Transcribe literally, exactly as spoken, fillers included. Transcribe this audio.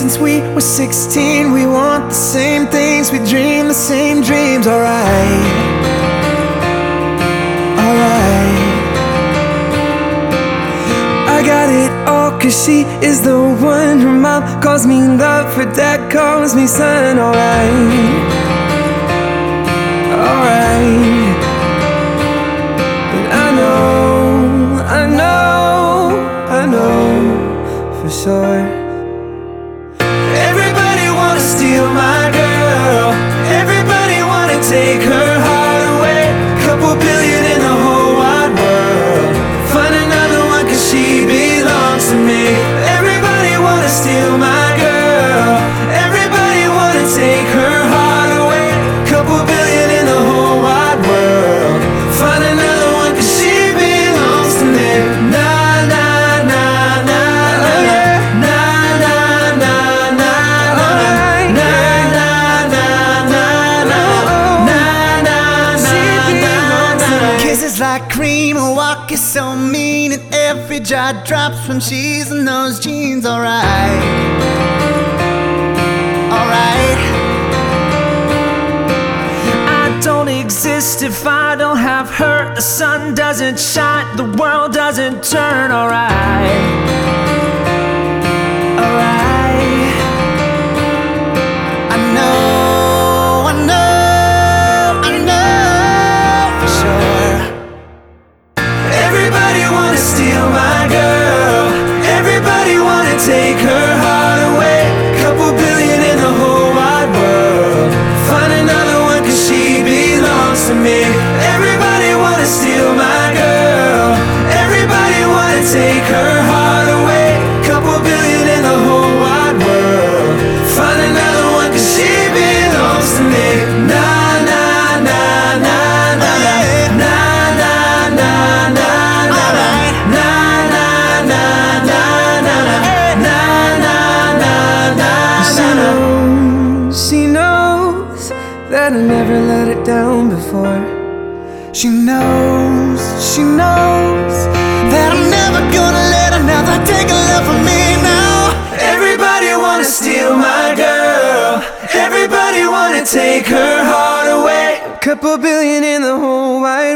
since we were sixteen. We want the same things, we dream the same dreams. Alright, alright. I got it all cause she is the one. Her mom calls me love, her dad calls me son. Alright, alright. And I know, I know, I know for sure. Everybody wanna steal my girl, everybody wanna take her heart away. Couple billion in the whole wide world, find another one cause she belongs to me. Everybody wanna steal my girl, everybody wanna take her heart away. Couple billion in the whole wide world, find another one cause she belongs to me. Nah, nah, nah, nah, nah, nah, nah, nah, nah, nah, nah, nah, nah, nah, nah, nah. Kisses like cream, a walk is so mean, and every jaw drops when she's in those jeans. Alright, alright. I don't exist if I don't have her. The sun doesn't shine, the world doesn't turn. Alright, alright. I know, I know, I know for sure. Everybody wanna steal my girl, everybody wanna take her heart away. Couple billion in the whole wide world, find another one cause she belongs to me. Everybody wanna steal my girl, everybody wanna take her heart away. Couple billion in the whole wide world, find another one cause she belongs to me. Nah, nah, nah, nah, nah, nah, nah, nah, nah, nah, nah, nah, nah, nah, nah, nah, nah. She knows that I never let it down before. She knows, she knows that I'm never gonna let another take a love from me now. Everybody wanna steal my girl, everybody wanna take her heart away. Couple billion in the whole wide